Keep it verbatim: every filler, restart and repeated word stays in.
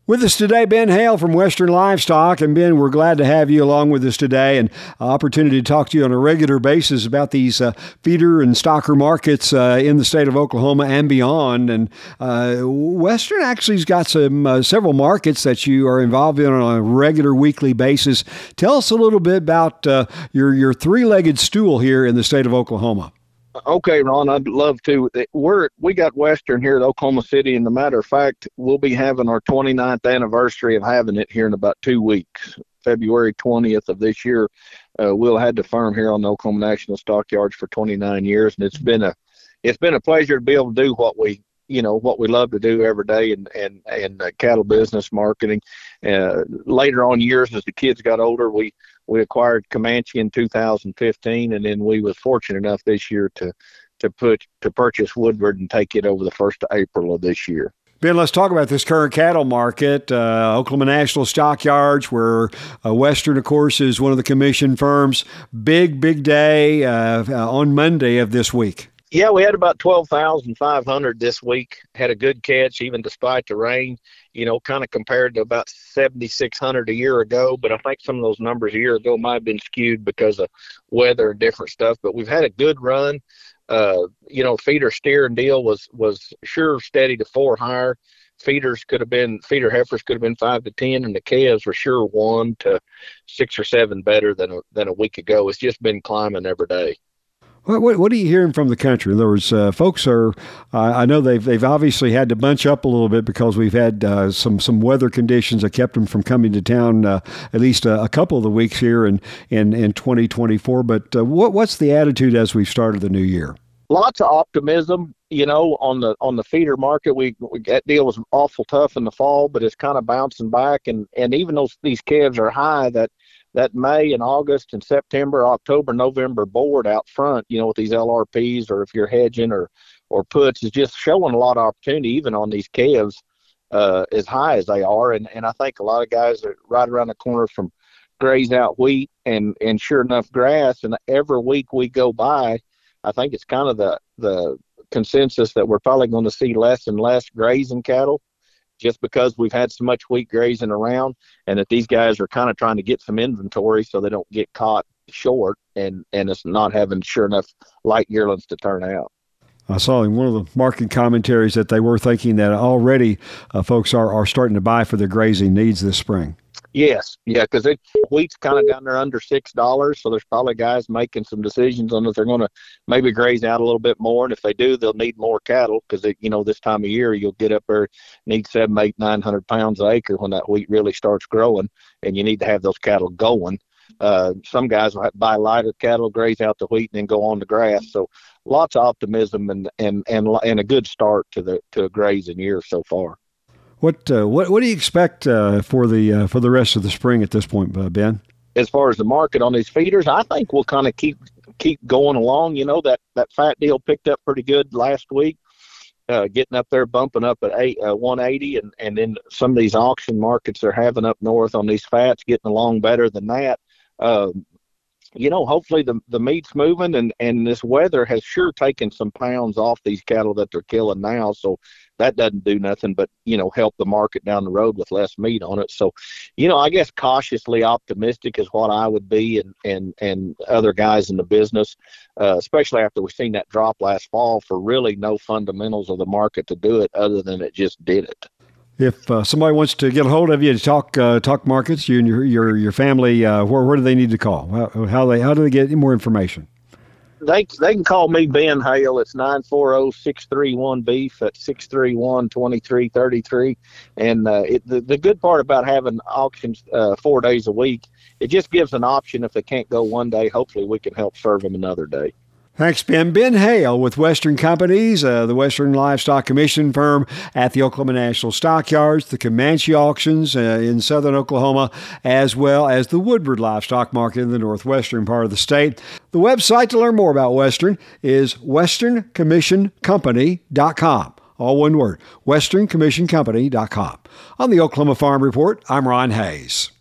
With us today, Ben Hale from Western Livestock. And Ben, we're glad to have you along with us today, and an opportunity to talk to you on a regular basis about these uh, feeder and stocker markets uh, in the state of Oklahoma and beyond. And uh, Western actually has got some uh, several markets that you are involved in on a regular weekly basis. Tell us a little bit about uh, your, your three-legged stool here in the state of Oklahoma. Okay, Ron, I'd love to. We're we got Western here at Oklahoma City, and the matter of fact, we'll be having our twenty-ninth anniversary of having it here in about two weeks. February twentieth of this year, uh, we'll have the firm here on the Oklahoma National Stockyards for twenty-nine years, and it's been a it's been a pleasure to be able to do what we you know what we love to do every day, and and and uh, cattle business marketing. Uh, later on years, as the kids got older, we. We acquired Comanche in two thousand fifteen, and then we was fortunate enough this year to to put to purchase Woodward and take it over the first of April of this year. Ben, let's talk about this current cattle market. Uh, Oklahoma National Stockyards, where uh, Western, of course, is one of the commission firms. Big, big day uh, on Monday of this week. Yeah, we had about twelve thousand five hundred this week. Had a good catch, even despite the rain, you know, kind of compared to about seventy-six hundred a year ago. But I think some of those numbers a year ago might have been skewed because of weather and different stuff. But we've had a good run. Uh, you know, feeder steer and deal was, was sure steady to four higher. Feeders could have been, feeder heifers could have been five to ten, and the calves were sure one to six or seven better than a, than a week ago. It's just been climbing every day. What, what, what are you hearing from the country? In other words, uh, folks are, uh, I know they've they've obviously had to bunch up a little bit because we've had uh, some some weather conditions that kept them from coming to town uh, at least a, a couple of the weeks here in, in, in twenty twenty-four. But uh, what what's the attitude as we've started the new year? Lots of optimism, you know, on the on the feeder market. We, we that deal was awful tough in the fall, but it's kind of bouncing back. And, and even though these calves are high, that that May and August and September, October, November board out front, you know, with these L R Ps, or if you're hedging or, or puts, is just showing a lot of opportunity, even on these calves, uh, as high as they are. And, and I think a lot of guys are right around the corner from graze out wheat and, and sure enough grass. And every week we go by, I think it's kind of the, the consensus that we're probably going to see less and less grazing cattle, just because we've had so much wheat grazing around, and that these guys are kind of trying to get some inventory so they don't get caught short, and, and it's not having sure enough light yearlings to turn out. I saw in one of the market commentaries that they were thinking that already uh, folks are, are starting to buy for their grazing needs this spring. Yes, yeah, because wheat's kind of down there under six dollars, so there's probably guys making some decisions on if they're going to maybe graze out a little bit more, and if they do, they'll need more cattle because, you know, this time of year you'll get up there, need seven, eight, nine hundred pounds an acre when that wheat really starts growing, and you need to have those cattle going. Uh, some guys will have to buy lighter cattle, graze out the wheat, and then go on the grass. So lots of optimism and and and, and a good start to the to a grazing year so far. What uh, what what do you expect uh, for the uh, for the rest of the spring at this point, uh, Ben? As far as the market on these feeders, I think we'll kind of keep keep going along. You know, that, that fat deal picked up pretty good last week, uh, getting up there, bumping up at eight, uh, one eighty, and, and then some of these auction markets they're having up north on these fats getting along better than that. Uh, you know, hopefully the the meat's moving, and, and this weather has sure taken some pounds off these cattle that they're killing now. So that doesn't do nothing but, you know, help the market down the road with less meat on it. So, you know, I guess cautiously optimistic is what I would be, and, and, and other guys in the business, uh, especially after we've seen that drop last fall for really no fundamentals of the market to do it other than it just did it. If uh, somebody wants to get a hold of you to talk uh, talk markets, you and your your, your family, uh, where where do they need to call? How, how they how do they get more information? They they can call me Ben Hale. It's nine four zero, six three one beef at six three one, two three three three. And uh, it, the, the good part about having auctions uh, four days a week, it just gives an option. If they can't go one day, hopefully we can help serve them another day. Thanks, Ben. Ben Hale with Western Companies, uh, the Western Livestock Commission firm at the Oklahoma National Stockyards, the Comanche auctions uh, in southern Oklahoma, as well as the Woodward Livestock Market in the northwestern part of the state. The website to learn more about Western is western commission company dot com. All one word, western commission company dot com. On the Oklahoma Farm Report, I'm Ron Hayes.